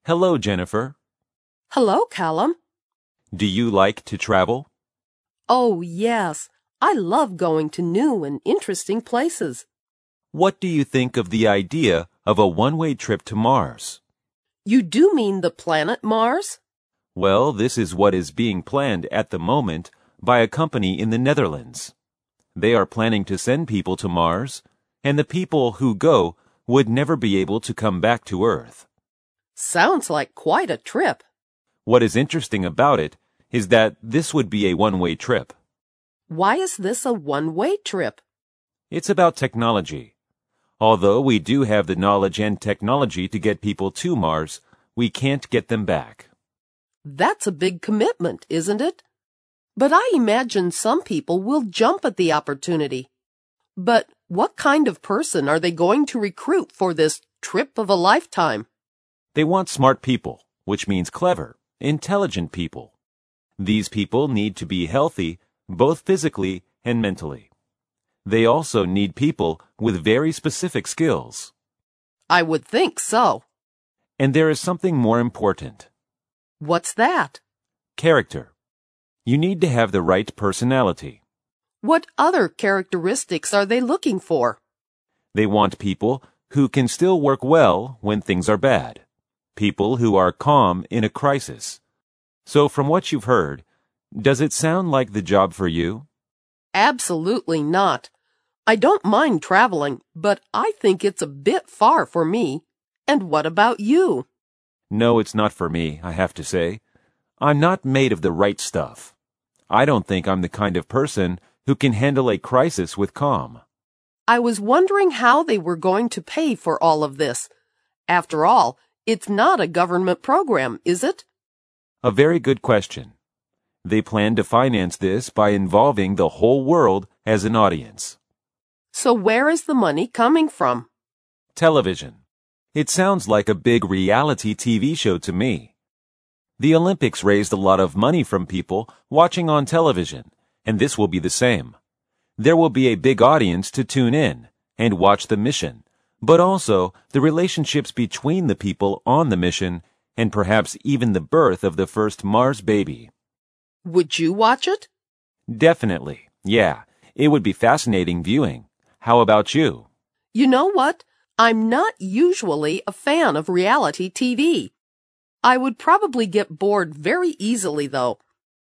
Hello, Jennifer. Hello, Callum. Do you like to travel? Oh, yes. I love going to new and interesting places. What do you think of the idea of a one-way trip to Mars? You do mean the planet Mars? Well, this is what is being planned at the moment by a company in the Netherlands. They are planning to send people to Mars, and the people who go would never be able to come back to Earth. Sounds like quite a trip. What is interesting about it is that this would be a one-way trip. Why is this a one-way trip? It's about technology. Although we do have the knowledge and technology to get people to Mars, we can't get them back. That's a big commitment, isn't it? But I imagine some people will jump at the opportunity. But what kind of person are they going to recruit for this trip of a lifetime? They want smart people, which means clever, intelligent people. These people need to be healthy, both physically and mentally. They also need people with very specific skills. I would think so. And there is something more important. What's that? Character. You need to have the right personality. What other characteristics are they looking for? They want people who can still work well when things are bad. People who are calm in a crisis. So from what you've heard, does it sound like the job for you? Absolutely not. I don't mind traveling, but I think it's a bit far for me. And what about you? No, it's not for me, I have to say. I'm not made of the right stuff. I don't think I'm the kind of person who can handle a crisis with calm. I was wondering how they were going to pay for all of this. After all, it's not a government program, is it? A very good question. They plan to finance this by involving the whole world as an audience. So where is the money coming from? Television. It sounds like a big reality TV show to me. The Olympics raised a lot of money from people watching on television, and this will be the same. There will be a big audience to tune in and watch the mission, but also the relationships between the people on the mission and perhaps even the birth of the first Mars baby. Would you watch it? Definitely, yeah. It would be fascinating viewing. How about you? You know what? I'm not usually a fan of reality TV. I would probably get bored very easily, though.